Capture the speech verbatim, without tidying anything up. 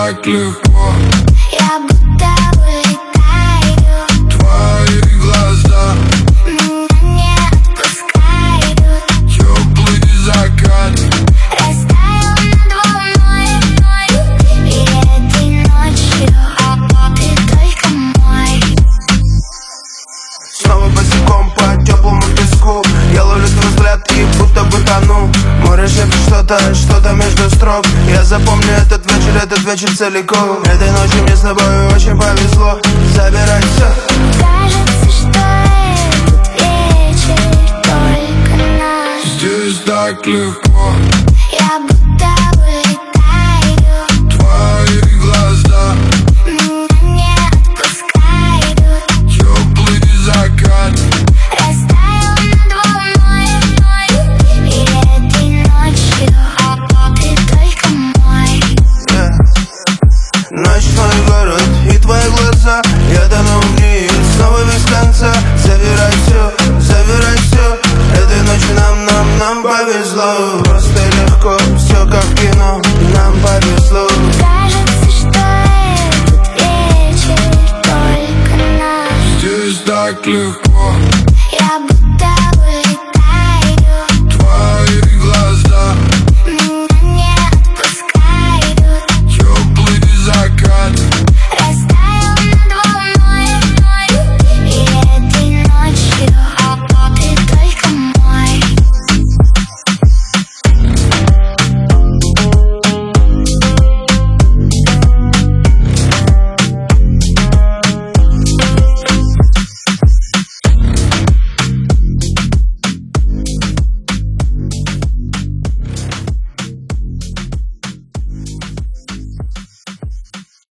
так легко. Я будто улетаю. Твои глаза меня не отпускают. теплый закат Растаял над волной. И этой ночью ты только мой. Снова босиком по теплому песку. Я ловлю твой взгляд и будто бы тону. Море шепчет что-то, что-то между строк. Я запомню этот вечер, этот вечер целиком. Этой ночью мне с тобой очень повезло. Забирай все. Кажется, что этот вечер только наш. здесь так легко. Я будто улетаю. Твои глаза Меня не отпускают. теплый закат Растаял над волной. И этой ночью ты только мой. Yeah. Ночной город и твои глаза. Я тону в них снова без конца. Забирай все, забирай все. Этой ночью нам, нам, нам повезло. Просто легко, все как в кино. Нам повезло. Кажется, что этот вечер только наш. здесь так легко. Я будто